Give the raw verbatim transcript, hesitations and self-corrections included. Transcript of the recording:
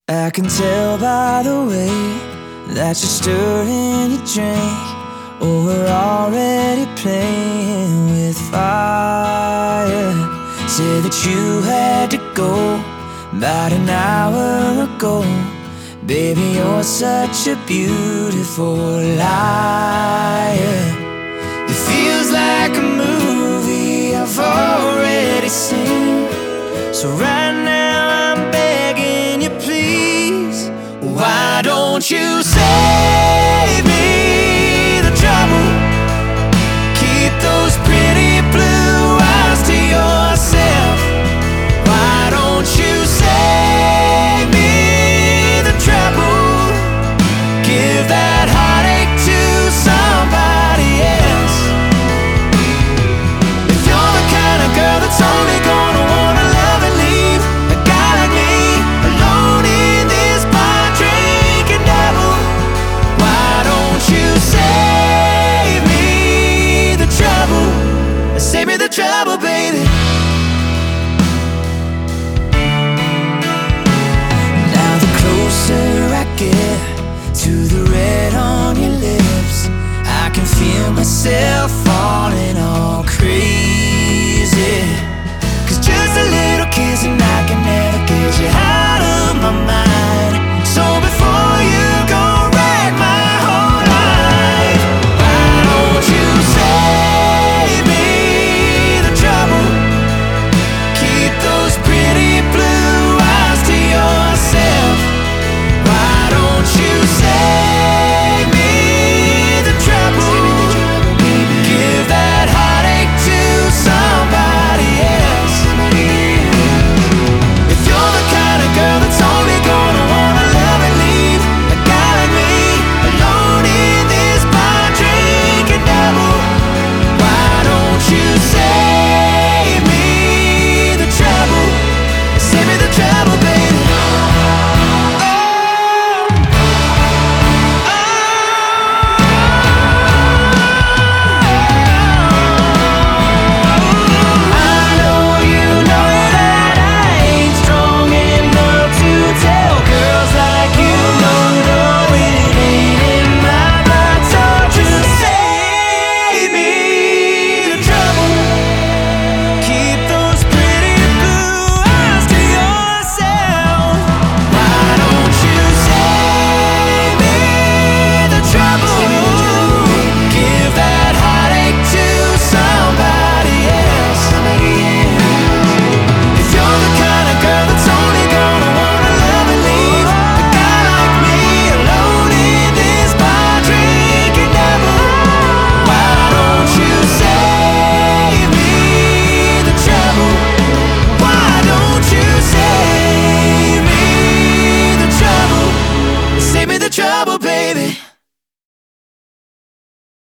I can tell by the way that you're stirring your drink. Oh, we're already playing with fire. Say that you had to go about an hour ago. Baby, you're such a beautiful liar. It feels like a movie I've already seen. So right now I'm begging you, please, why don't you say